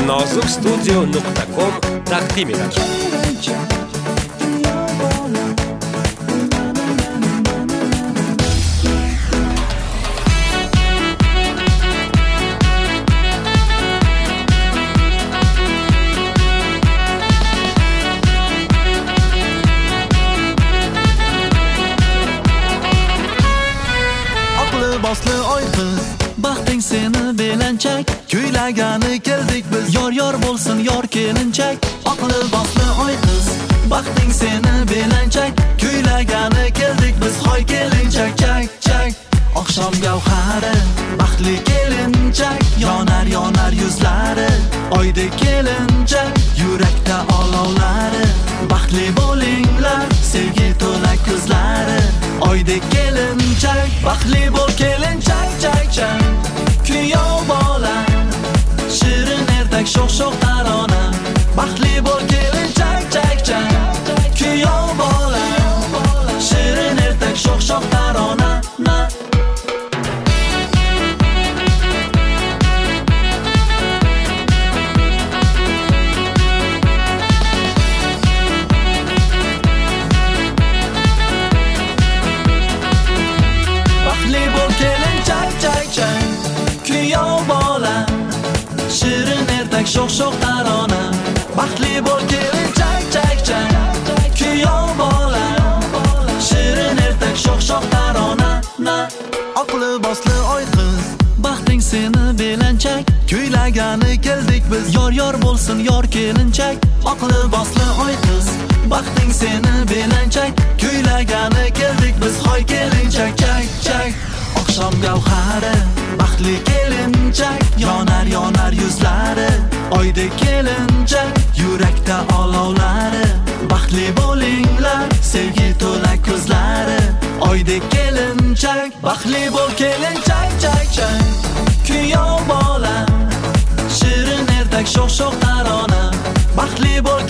nozukstudio.com taqdim etadi. Bosli oy qiz, baxting seni belanchak, kuylagani keldik biz, yor bo'lsin yor kelinchak. Aqli bosli oy qiz, baxting seni belanchak, kuylagani keldik biz, hoy kelinchak chak chak. Oqshom gavhari, baxtli kelinchak, yonar yuzlari, oydek kelinchak, yurakda olovlari. Baxtli bo'linglar, sevgi to'la ko'zlari, oydek kelinchak, baxtli bo'l kelinchak chak chak. Kuyov bola, shirin ertak sho'x tarona, baxtli bo'l kelinchak chak chak. Kuyov bola, shirin ertak sho'x tarona na. Sho'x tarona, baxtli bo'l kelinchak chak chak. Kuyov bola, shirin ertak sho'x tarona na. Aqli bosli oy qiz, baxting seni belanchak, kuylagani keldik biz, yor bo'lsin yor kelinchak. Aqli bosli oy qiz, baxting seni belanchak, kuylagani keldik biz, hoy kelinchak chak chak. Oqshom gavhari, baxtli kelinchak, yonar yuzlari, oydek kelinchak, yurakda olovlari. Baxtli bo'linglar, sevgi to'la ko'zlari, oydek kelinchak, baxtli bo'l kelinchak chak chak. Kuyov bola, shirin ertak sho'x tarona, baxtli bo'l